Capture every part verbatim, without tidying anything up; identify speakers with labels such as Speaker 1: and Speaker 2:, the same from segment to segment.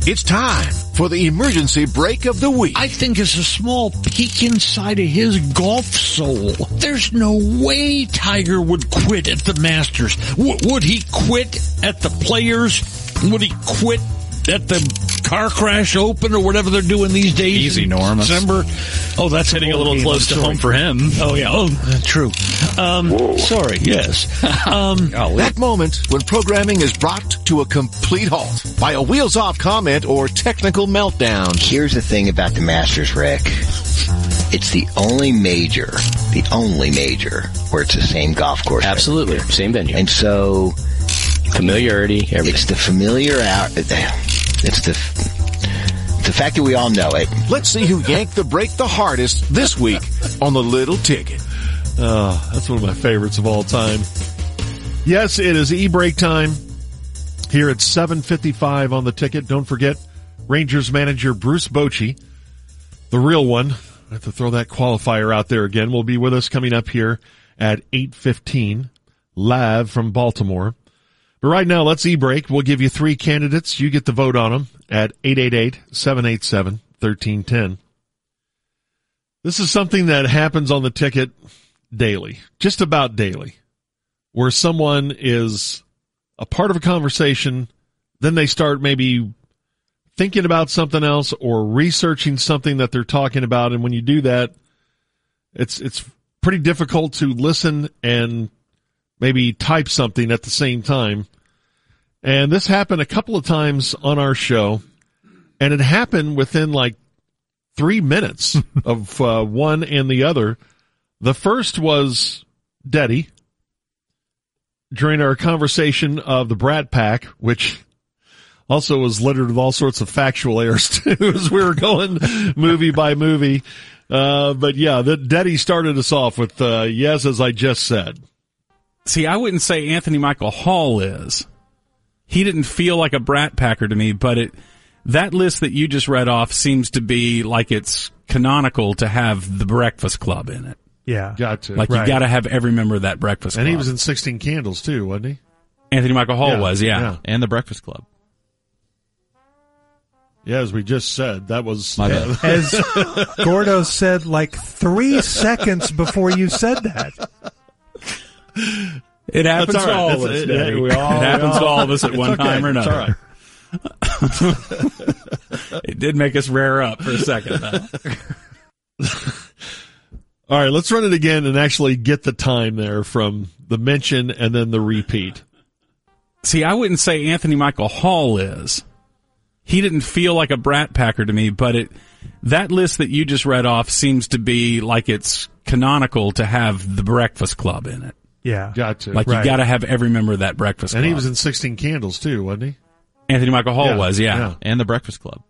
Speaker 1: It's time for the emergency break of the week.
Speaker 2: I think it's a small peek inside of his golf soul. There's no way Tiger would quit at the Masters. W- would he quit at the Players? Would he quit at the Car Crash Open or whatever they're doing these days?
Speaker 3: Easy, Norm.
Speaker 2: December. Oh, that's
Speaker 3: hitting a little
Speaker 2: game.
Speaker 3: close to home for him.
Speaker 2: Oh, yeah. Oh, uh, true. Um, sorry. Yes. Um,
Speaker 1: that moment when programming is brought to a complete halt by a wheels-off comment or technical meltdown.
Speaker 4: Here's the thing about the Masters, Rick. It's the only major, the only major where it's the same golf course.
Speaker 5: Absolutely.
Speaker 4: Right?
Speaker 5: Same venue.
Speaker 4: And so...
Speaker 5: familiarity, everything.
Speaker 4: It's the familiar out. It's the the fact that we all know it.
Speaker 1: Let's see who yanked the break the hardest this week on the Little Ticket.
Speaker 6: Oh, that's one of my favorites of all time. Yes, it is e-break time here at seven fifty-five on the Ticket. Don't forget, Rangers manager Bruce Bochy, the real one. I have to throw that qualifier out there again. Will be with us coming up here at eight fifteen, live from Baltimore. But right now, let's e-break. We'll give you three candidates. You get the vote on them at eight eight eight, seven eight seven, one three one zero. This is something that happens on the Ticket daily, just about daily, where someone is a part of a conversation, then they start maybe thinking about something else or researching something that they're talking about. And when you do that, it's it's pretty difficult to listen and maybe type something at the same time. And this happened a couple of times on our show, and it happened within like three minutes of uh, one and the other. The first was Deddy during our conversation of the Brat Pack, which also was littered with all sorts of factual errors too as we were going movie by movie. Uh, but yeah, the Deddy started us off with, uh, yes, as I just said.
Speaker 3: See, I wouldn't say Anthony Michael Hall is. He didn't feel like a Brat Packer to me, but it that list that you just read off seems to be like it's canonical to have the Breakfast Club in it.
Speaker 6: Yeah. Got to.
Speaker 3: Like
Speaker 6: right.
Speaker 3: you got to have every member of that Breakfast Club.
Speaker 6: And he was in sixteen Candles too, wasn't he?
Speaker 3: Anthony Michael Hall
Speaker 6: yeah.
Speaker 3: was, yeah.
Speaker 6: yeah.
Speaker 3: And the Breakfast Club.
Speaker 6: Yeah, as we just said, that was...
Speaker 7: My bad. As Gordo said like three seconds before you said that.
Speaker 3: It happens
Speaker 6: That's
Speaker 3: to
Speaker 6: all,
Speaker 3: all
Speaker 6: right.
Speaker 3: of us.
Speaker 6: It, it, it, we all,
Speaker 3: it happens
Speaker 6: all,
Speaker 3: to all of us at one
Speaker 6: okay.
Speaker 3: time or another.
Speaker 6: It's all right.
Speaker 3: It did make us rear up for a second, though.
Speaker 6: All right, let's run it again and actually get the time there from the mention and then the repeat.
Speaker 3: See, I wouldn't say Anthony Michael Hall is. He didn't feel like a Brat Packer to me, but it that list that you just read off seems to be like it's canonical to have the Breakfast Club in it.
Speaker 7: Yeah.
Speaker 6: Got to.
Speaker 3: Like
Speaker 7: right.
Speaker 3: you got to have every member of that Breakfast Club.
Speaker 6: And he was in sixteen Candles too, wasn't he?
Speaker 3: Anthony Michael Hall
Speaker 6: yeah.
Speaker 3: was, yeah.
Speaker 6: yeah.
Speaker 3: And the Breakfast Club.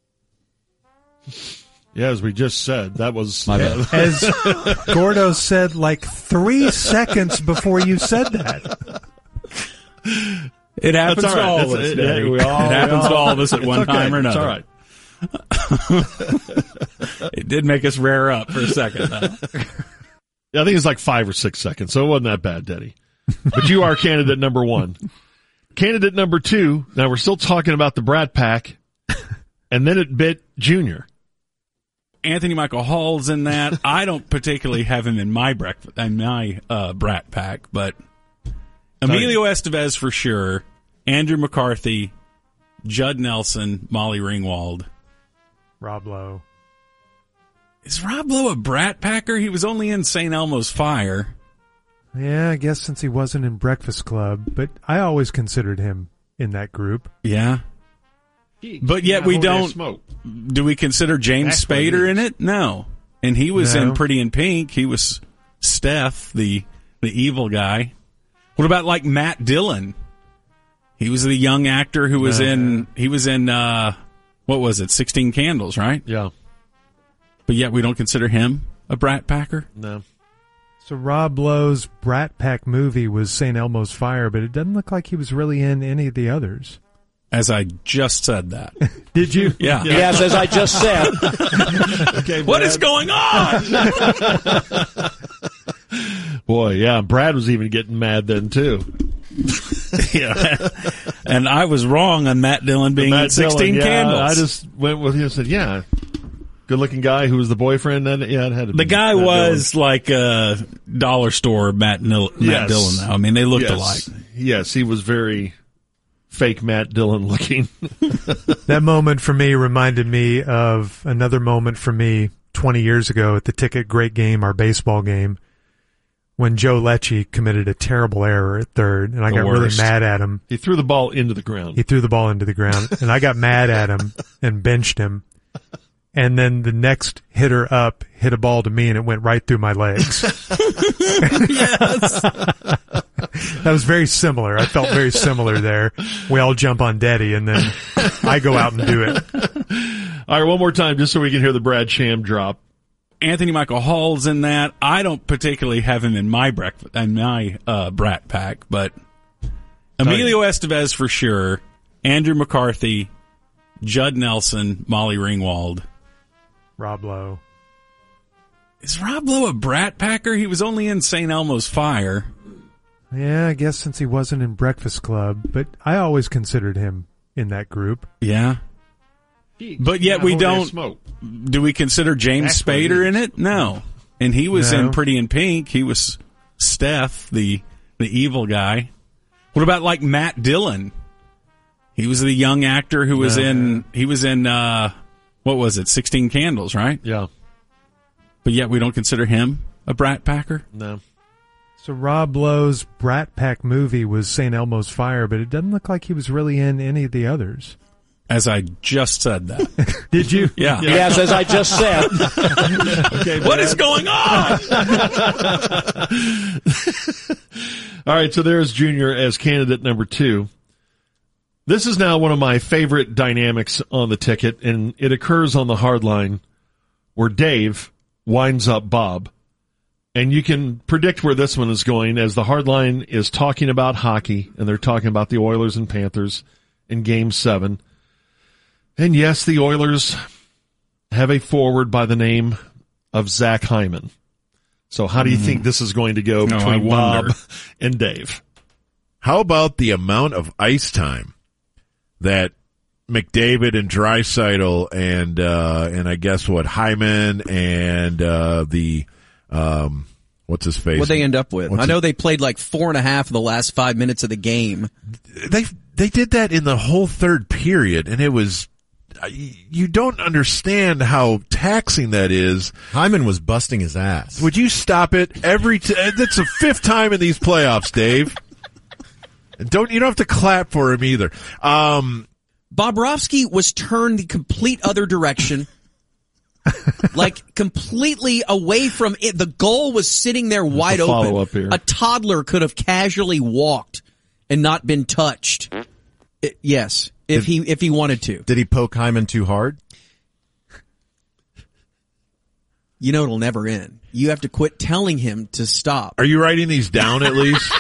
Speaker 6: Yeah, as we just said, that was...
Speaker 7: My bad. As Gordo said like three seconds before you said that.
Speaker 3: It happens
Speaker 6: That's
Speaker 3: to
Speaker 6: all
Speaker 3: all
Speaker 6: right.
Speaker 3: of us.
Speaker 6: It,
Speaker 3: Daddy.
Speaker 6: it, we all,
Speaker 3: it happens
Speaker 6: we all,
Speaker 3: to all of us at one
Speaker 6: okay.
Speaker 3: time or another.
Speaker 6: It's all right.
Speaker 3: It did make us rear up for a second, though.
Speaker 6: Yeah, I think it's like five or six seconds, so it wasn't that bad, Deddy. But you are candidate number one. Candidate number two, now we're still talking about the Brat Pack, and then it bit Junior.
Speaker 3: Anthony Michael Hall's in that. I don't particularly have him in my breakfast, in my uh, Brat Pack, but Emilio Estevez for sure, Andrew McCarthy, Judd Nelson, Molly Ringwald.
Speaker 7: Rob Lowe.
Speaker 3: Is Rob Lowe a Brat Packer? He was only in Saint Elmo's Fire.
Speaker 7: Yeah, I guess since he wasn't in Breakfast Club, but I always considered him in that group.
Speaker 3: Yeah. But yet we don't. Do we consider James Spader in it? No. And he was
Speaker 7: No.
Speaker 3: in Pretty in Pink. He was Steph, the the evil guy. What about like Matt Dillon? He was the young actor who was
Speaker 6: No.
Speaker 3: in. He was in. uh What was it? sixteen Candles, right?
Speaker 6: Yeah.
Speaker 3: But yet we don't consider him a Brat Packer?
Speaker 6: No.
Speaker 7: So Rob Lowe's Brat Pack movie was Saint Elmo's Fire, but it doesn't look like he was really in any of the others.
Speaker 3: As I just said that.
Speaker 7: Did you?
Speaker 3: Yeah.
Speaker 5: Yes, as I just said.
Speaker 6: Okay,
Speaker 3: What is going on?
Speaker 6: Boy, yeah, Brad was even getting mad then too.
Speaker 3: Yeah. And I was wrong on Matt Dillon being
Speaker 6: Matt
Speaker 3: in sixteen
Speaker 6: Dillon, yeah,
Speaker 3: Candles.
Speaker 6: I just went with you and said, yeah, good-looking guy who was the boyfriend. Then yeah, it had to be
Speaker 3: the guy
Speaker 6: Matt
Speaker 3: was
Speaker 6: Dillon.
Speaker 3: like a dollar store Matt, Nil- Matt
Speaker 6: Yes.
Speaker 3: Dillon. Now. I mean, they looked
Speaker 6: yes.
Speaker 3: alike.
Speaker 6: Yes, he was very fake Matt Dillon looking.
Speaker 7: That moment for me reminded me of another moment for me twenty years ago at the Ticket Great Game, our baseball game, when Joe Lecce committed a terrible error at third, and I
Speaker 6: The
Speaker 7: got
Speaker 6: worst.
Speaker 7: really mad at him.
Speaker 6: He threw the ball into the ground.
Speaker 7: He threw the ball into the ground, and I got mad at him and benched him. And then the next hitter up hit a ball to me, and it went right through my legs.
Speaker 3: Yes.
Speaker 7: That was very similar. I felt very similar there. We all jump on Daddy, and then I go out and do it.
Speaker 6: All right, one more time, just so we can hear the Brad Sham drop.
Speaker 3: Anthony Michael Hall's in that. I don't particularly have him in my breakfast in my uh, Brat Pack, but Emilio Estevez for sure. Andrew McCarthy, Judd Nelson, Molly Ringwald.
Speaker 7: Rob Lowe.
Speaker 3: Is Rob Lowe a Brat Packer? He was only in Saint Elmo's Fire.
Speaker 7: Yeah, I guess since he wasn't in Breakfast Club, but I always considered him in that group.
Speaker 3: Yeah. But yet we don't.
Speaker 6: Smoke.
Speaker 3: Do we consider James
Speaker 6: That's what it
Speaker 3: Spader
Speaker 6: is.
Speaker 3: in it? No. And he was
Speaker 7: No.
Speaker 3: in Pretty in Pink. He was Steph, the the evil guy. What about like Matt Dillon? He was the young actor who was
Speaker 6: No.
Speaker 3: in. He was in. uh What was it? sixteen Candles, right?
Speaker 6: Yeah.
Speaker 3: But yet we don't consider him a Brat Packer.
Speaker 6: No.
Speaker 7: So Rob Lowe's Brat Pack movie was Saint Elmo's Fire, but it doesn't look like he was really in any of the others.
Speaker 3: As I just said that.
Speaker 7: Did you?
Speaker 3: Yeah.
Speaker 5: Yes, as I just said.
Speaker 6: Okay,
Speaker 3: What is going on?
Speaker 6: All right, so there's Junior as candidate number two. This is now one of my favorite dynamics on the ticket, and it occurs on the hard line where Dave winds up Bob. And you can predict where this one is going as the hard line is talking about hockey, and they're talking about the Oilers and Panthers in Game seven. And yes, the Oilers have a forward by the name of Zach Hyman. So how do you think this is going to go
Speaker 3: No, I
Speaker 6: between
Speaker 3: wonder.
Speaker 6: Bob and Dave?
Speaker 8: How about the amount of ice time that McDavid and Draisaitl and uh, and I guess what Hyman and uh, the um, what's his face?
Speaker 9: What they end up with?
Speaker 8: What's
Speaker 9: I know
Speaker 8: it-
Speaker 9: they played like four and a half of the last five minutes of the game.
Speaker 8: They they did that in the whole third period, and it was. You don't understand how taxing that is.
Speaker 10: Hyman was busting his ass.
Speaker 8: Would you stop it every? T- that's the fifth time in these playoffs, Dave. And don't you don't have to clap for him either. Um,
Speaker 9: Bobrovsky was turned the complete other direction. Like completely away from it. The goal was sitting there wide
Speaker 6: a
Speaker 9: open.
Speaker 6: follow-up here.
Speaker 9: A toddler could have casually walked and not been touched. It- yes, if he if he wanted to.
Speaker 10: Did he poke Hyman too hard?
Speaker 9: You know it'll never end. You have to quit telling him to stop.
Speaker 8: are you writing these down at least?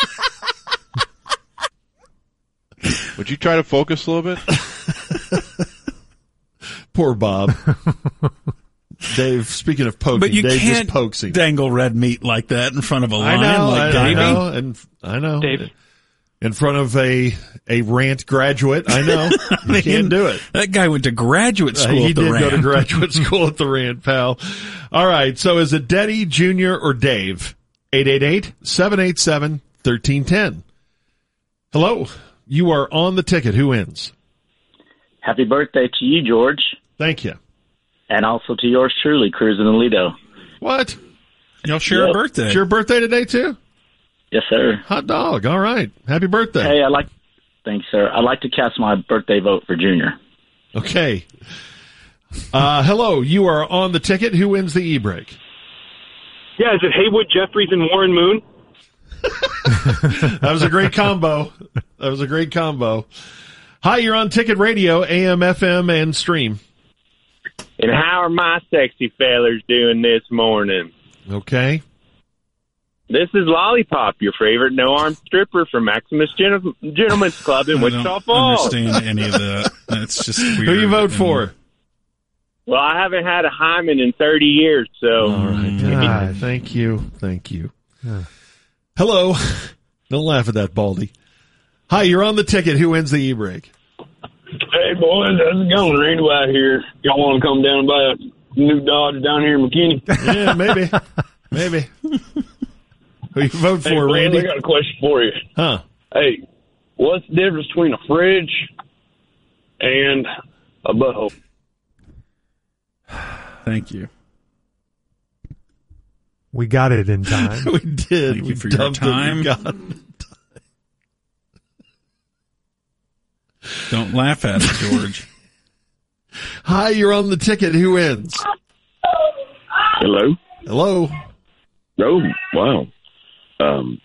Speaker 11: Would you try to focus a little bit?
Speaker 6: Poor Bob. Dave, speaking of poking,
Speaker 3: But you
Speaker 6: Dave
Speaker 3: can't
Speaker 6: just pokes him.
Speaker 3: dangle red meat like that in front of a
Speaker 6: I
Speaker 3: lion
Speaker 6: know,
Speaker 3: like
Speaker 6: I, I
Speaker 3: Davey.
Speaker 6: know, and I know.
Speaker 12: Dave.
Speaker 6: In front of a a rant graduate, I know. You can't do it.
Speaker 3: That guy went to graduate
Speaker 6: Uh,
Speaker 3: school
Speaker 6: he
Speaker 3: at the
Speaker 6: did
Speaker 3: Rand.
Speaker 6: go to graduate school at the Rand, pal. All right, so is it Deddy, Junior, or Dave? eight eight eight, seven eight seven, one three one zero. Hello, you are on the ticket. Who wins?
Speaker 12: Happy birthday to you, George,
Speaker 6: Thank you.
Speaker 12: and also to yours truly, Cruz and Alito.
Speaker 6: What?
Speaker 3: Y'all share
Speaker 12: Yep.
Speaker 3: a birthday.
Speaker 6: It's your birthday today, too?
Speaker 12: Yes, sir.
Speaker 6: Hot dog. All right. Happy birthday.
Speaker 12: Hey, I like. Thanks, sir. I'd like to cast my birthday vote for Junior.
Speaker 6: Okay. Uh, hello, you are on the ticket. Who wins the e-break?
Speaker 13: Yeah, is it Haywood, Jeffries, and Warren Moon?
Speaker 6: That was a great combo. That was a great combo. Hi, you're on Ticket Radio, A M, F M, and stream.
Speaker 13: And how are my sexy fellers doing this morning?
Speaker 6: Okay.
Speaker 13: This is Lollipop, your favorite no-armed stripper from Maximus Gen- Gentlemen's Club in
Speaker 3: I
Speaker 13: Wichita
Speaker 3: don't
Speaker 13: Falls.
Speaker 3: understand any of that. That's just weird.
Speaker 6: Who you vote for?
Speaker 13: Well, I haven't had a hymen in thirty years, so...
Speaker 6: All right.
Speaker 7: God.
Speaker 6: Thank you. Thank you. Hello. Don't laugh at that, Baldy. Hi, you're on the ticket. Who wins the e-break?
Speaker 14: Hey, boys, how's it going? Randy White here. Y'all want to come down and buy a new Dodge down here in McKinney?
Speaker 6: Yeah, maybe. Maybe. Who you vote for,
Speaker 14: hey, boys,
Speaker 6: Randy?
Speaker 14: I got a question for you.
Speaker 6: Huh?
Speaker 14: Hey, what's the difference between a fridge and a butthole?
Speaker 3: Thank you.
Speaker 7: We got it in time.
Speaker 6: We did.
Speaker 3: Thank
Speaker 6: we
Speaker 3: you for your
Speaker 6: dumped it. We
Speaker 3: time.
Speaker 6: got it.
Speaker 3: Don't laugh at it, George.
Speaker 6: Hi, you're on the ticket. Who wins?
Speaker 15: Hello?
Speaker 6: Hello?
Speaker 15: Oh, wow. Um,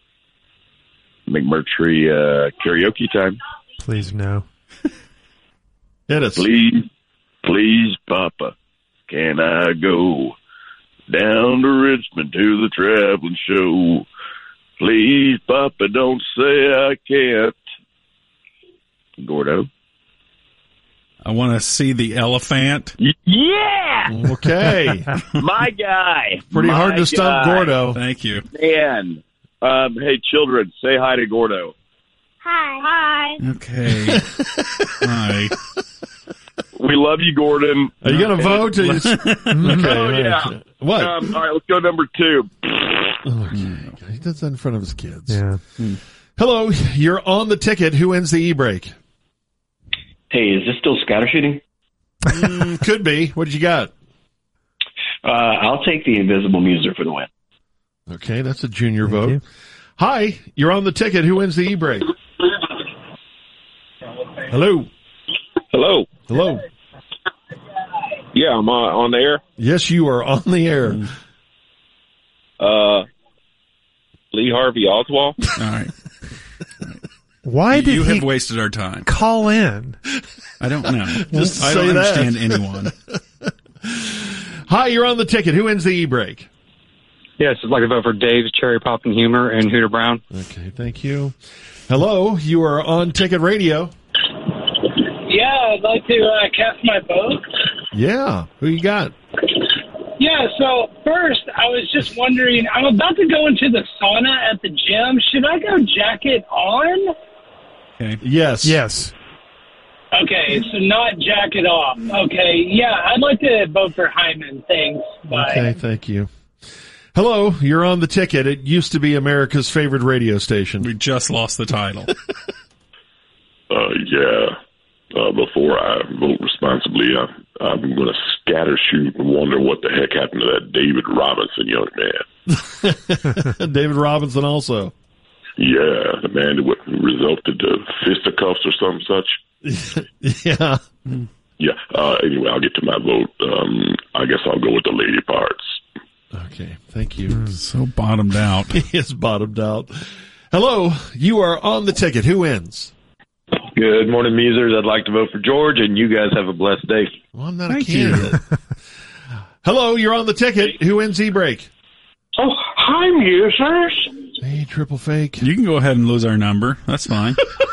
Speaker 15: McMurtry uh, karaoke time.
Speaker 7: Please, no.
Speaker 6: Hit us.
Speaker 15: Please, please, Papa, can I go down to Richmond to the traveling show? Please, Papa, don't say I can't. Gordo.
Speaker 3: I want to see the elephant.
Speaker 15: Yeah!
Speaker 6: Okay.
Speaker 15: My guy.
Speaker 6: Pretty
Speaker 15: My
Speaker 6: hard to stump
Speaker 15: guy.
Speaker 6: Gordo.
Speaker 3: Thank you.
Speaker 15: Man. Um, hey, children, say hi to Gordo.
Speaker 16: Hi. Hi.
Speaker 3: Okay. Hi.
Speaker 15: We love you, Gordon.
Speaker 6: Are you going to vote? Or you just... Okay.
Speaker 15: Oh, yeah.
Speaker 6: Right. What?
Speaker 15: Um, all right, let's go number two.
Speaker 6: Okay. He does that in front of his kids.
Speaker 7: Yeah.
Speaker 6: Hello, you're on the ticket. Who wins the e-break?
Speaker 17: Hey, is this still scatter shooting?
Speaker 6: mm, could be. What did you got?
Speaker 17: Uh, I'll take the Invisible Muser for the win.
Speaker 6: Okay, that's a junior
Speaker 7: Thank
Speaker 6: vote.
Speaker 7: you.
Speaker 6: Hi, you're on the ticket. Who wins the e-break? Hello.
Speaker 14: Hello.
Speaker 6: Hello.
Speaker 14: Yeah, I'm uh, on the air.
Speaker 6: Yes, you are on the air.
Speaker 14: Uh, Lee Harvey Oswald.
Speaker 3: All right.
Speaker 7: Why did
Speaker 3: you
Speaker 7: he
Speaker 3: have wasted our time?
Speaker 7: call in?
Speaker 3: I don't know.
Speaker 6: Just
Speaker 3: I
Speaker 6: say
Speaker 3: don't
Speaker 6: that.
Speaker 3: understand anyone.
Speaker 6: Hi, you're on the ticket. Who wins the e-break?
Speaker 18: Yes, I'd like to vote for Dave's Cherry Poppin' Humor and Hooter Brown.
Speaker 6: Okay, thank you. Hello, you are on Ticket Radio.
Speaker 19: Yeah, I'd like to uh, cast my vote.
Speaker 6: Yeah, who you got?
Speaker 19: Yeah, so first, I was just wondering, I'm about to go into the sauna at the gym. Should I go jacket on?
Speaker 3: Okay.
Speaker 6: Yes.
Speaker 7: Yes.
Speaker 19: Okay, so not jacket off. Okay, yeah, I'd like to vote for Hyman. Thanks. Bye.
Speaker 6: Okay, thank you. Hello, you're on the ticket. It used to be America's favorite radio station.
Speaker 3: We just lost the title.
Speaker 15: Uh, yeah. Uh, before I vote responsibly, I, I'm going to scatter shoot and wonder what the heck happened to that David Robinson young man.
Speaker 6: David Robinson also.
Speaker 15: Yeah, the man that resulted to fisticuffs or some such.
Speaker 6: Yeah.
Speaker 15: Yeah. Uh, anyway, I'll get to my vote. Um, I guess I'll go with the lady parts.
Speaker 6: Okay, thank you.
Speaker 3: So bottomed out.
Speaker 6: He is bottomed out. Hello, you are on the ticket. Who wins?
Speaker 20: Good morning, Musers. I'd like to vote for George, and you guys have a blessed day.
Speaker 6: Well, I'm not
Speaker 3: Thank
Speaker 6: a candidate. Hello, you're on the ticket. Who wins e-break?
Speaker 19: Oh, hi, Musers.
Speaker 6: Hey, triple fake.
Speaker 3: You can go ahead and lose our number. That's fine.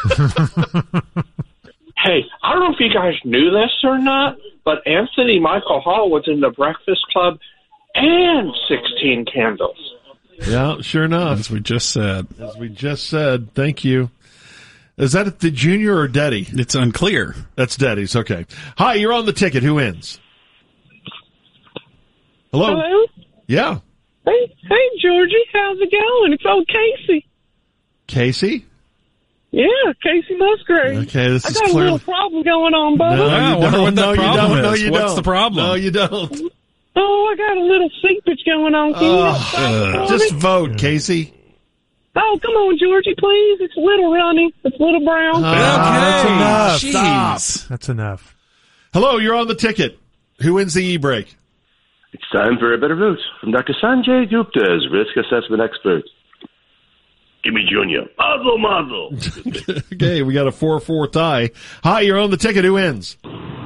Speaker 13: Hey, I don't know if you guys knew this or not, but Anthony Michael Hall was in the Breakfast Club and sixteen Candles.
Speaker 6: Yeah, sure enough.
Speaker 3: As we just said.
Speaker 6: As we just said. Thank you. Is that the junior or Deddy?
Speaker 3: It's unclear.
Speaker 6: That's Deddy's. Okay. Hi, you're on the ticket. Who wins? Hello?
Speaker 19: Hello?
Speaker 6: Yeah.
Speaker 19: Hey, hey, Georgie, how's it going? It's old Casey.
Speaker 6: Casey?
Speaker 19: Yeah, Casey Musgrave.
Speaker 6: Okay, this
Speaker 19: I
Speaker 6: is
Speaker 19: got
Speaker 6: clearly...
Speaker 19: a little problem going on, buddy.
Speaker 6: No,
Speaker 3: I
Speaker 6: you
Speaker 3: wonder
Speaker 6: don't.
Speaker 3: what that
Speaker 6: no,
Speaker 3: problem
Speaker 6: you don't.
Speaker 3: is.
Speaker 6: No, you
Speaker 3: What's
Speaker 6: don't.
Speaker 3: the problem?
Speaker 6: No, you don't.
Speaker 19: Oh, I got a little seepage going on. Can you
Speaker 6: Oh,
Speaker 19: help
Speaker 6: just
Speaker 19: me?
Speaker 6: vote, Casey.
Speaker 19: Oh, come on, Georgie, please. It's little Ronnie. It's little Brown.
Speaker 6: Uh,
Speaker 7: That's enough.
Speaker 6: Stop.
Speaker 7: That's enough.
Speaker 6: Hello, you're on the ticket. Who wins the e-break?
Speaker 21: It's time for a better vote from Doctor Sanjay Gupta's risk assessment expert. Give me Junior. Mazel, mazel.
Speaker 6: Okay, we got a four four tie. Hi, you're on the ticket. Who wins?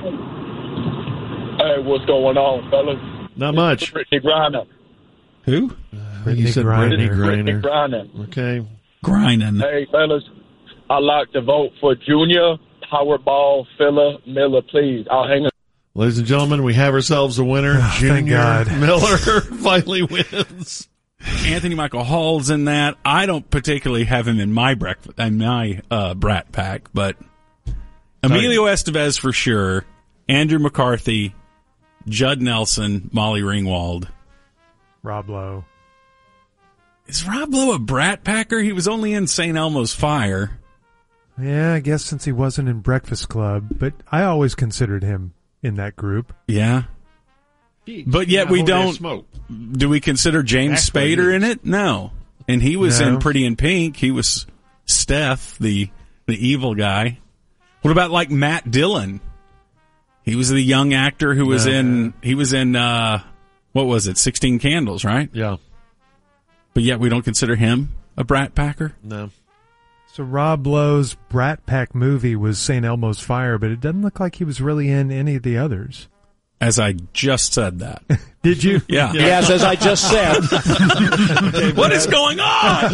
Speaker 14: Hey, what's going on, fellas?
Speaker 6: Not much.
Speaker 14: Brittany Griner.
Speaker 3: Who?
Speaker 6: You said Brittany Griner.
Speaker 14: Griner.
Speaker 6: Okay.
Speaker 3: Grining.
Speaker 14: Hey, fellas, I'd like to vote for Junior, Powerball, Filler, Miller, please. I'll hang up.
Speaker 6: Ladies and gentlemen, we have ourselves a winner.
Speaker 7: Oh,
Speaker 6: Junior
Speaker 7: thank God.
Speaker 6: Miller finally wins.
Speaker 3: Anthony Michael Hall's in that. I don't particularly have him in my breakfast in my uh, Brat Pack, but Emilio Estevez for sure. Andrew McCarthy, Judd Nelson, Molly Ringwald,
Speaker 7: Rob Lowe.
Speaker 3: Is Rob Lowe a Brat Packer? He was only in Saint Elmo's Fire.
Speaker 7: Yeah, I guess since he wasn't in Breakfast Club, but I always considered him in that group.
Speaker 3: Yeah. But yet we don't. Do we consider James Spader in it? No. And he was
Speaker 7: No.
Speaker 3: in Pretty in Pink. He was Steph, the the evil guy. What about like Matt Dillon? He was the young actor who was
Speaker 6: No.
Speaker 3: in. He was in. Uh, what was it? Sixteen Candles, right?
Speaker 6: Yeah.
Speaker 3: But yet we don't consider him a Brat Packer.
Speaker 6: No.
Speaker 7: So Rob Lowe's Brat Pack movie was Saint Elmo's Fire, but it doesn't look like he was really in any of the others.
Speaker 3: As I just said that.
Speaker 7: Did you?
Speaker 3: Yeah.
Speaker 5: Yes, as I just said.
Speaker 3: What is going on?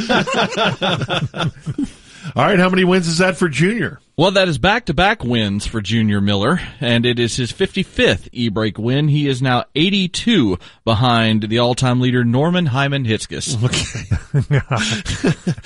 Speaker 6: All right, how many wins is that for Junior?
Speaker 2: Well, that is back-to-back wins for Junior Miller, and it is his fifty-fifth e-break win. He is now eighty-two behind the all-time leader Norman Hyman Hitzges.
Speaker 6: Okay.